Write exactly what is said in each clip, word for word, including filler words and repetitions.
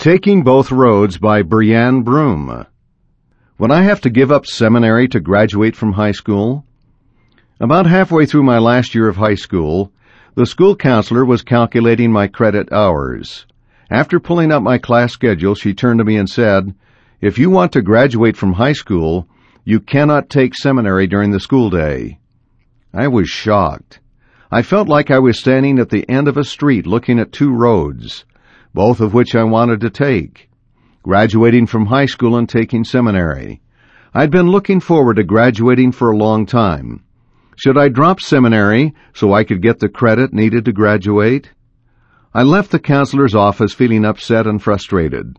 Taking Both Roads by Brianne Broom. Would I have to give up seminary to graduate from high school? About halfway through my last year of high school, the school counselor was calculating my credit hours. After pulling up my class schedule, she turned to me and said, "If you want to graduate from high school, you cannot take seminary during the school day." I was shocked. I felt like I was standing at the end of a street looking at two roads, both of which I wanted to take, graduating from high school and taking seminary. I'd been looking forward to graduating for a long time. Should I drop seminary so I could get the credit needed to graduate? I left the counselor's office feeling upset and frustrated.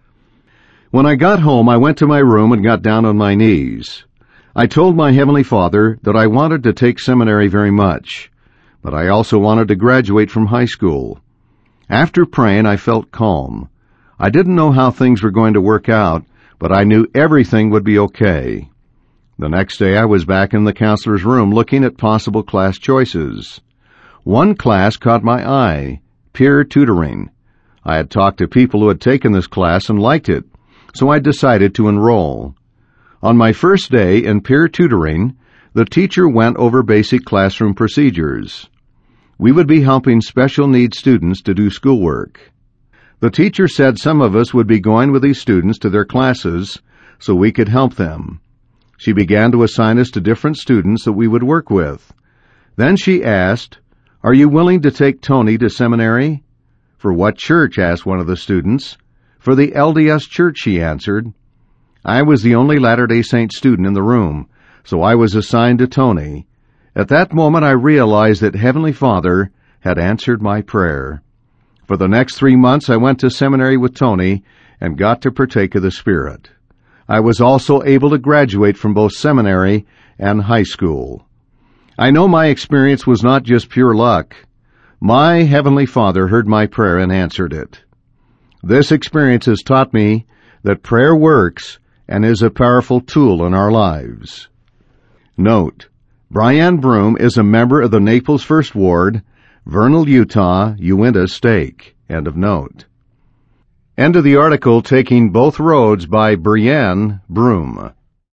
When I got home, I went to my room and got down on my knees. I told my Heavenly Father that I wanted to take seminary very much, but I also wanted to graduate from high school. After praying, I felt calm. I didn't know how things were going to work out, but I knew everything would be okay. The next day, I was back in the counselor's room looking at possible class choices. One class caught my eye, peer tutoring. I had talked to people who had taken this class and liked it, so I decided to enroll. On my first day in peer tutoring, the teacher went over basic classroom procedures. We would be helping special needs students to do schoolwork. The teacher said some of us would be going with these students to their classes so we could help them. She began to assign us to different students that we would work with. Then she asked, "Are you willing to take Tony to seminary?" "For what church?" asked one of the students. "For the L D S church," she answered. I was the only Latter-day Saint student in the room, so I was assigned to Tony. At that moment I realized that Heavenly Father had answered my prayer. For the next three months I went to seminary with Tony and got to partake of the Spirit. I was also able to graduate from both seminary and high school. I know my experience was not just pure luck. My Heavenly Father heard my prayer and answered it. This experience has taught me that prayer works and is a powerful tool in our lives. Note: Brianne Broom is a member of the Naples First Ward, Vernal, Utah, Uinta Stake. End of note. End of the article Taking Both Roads by Brianne Broom.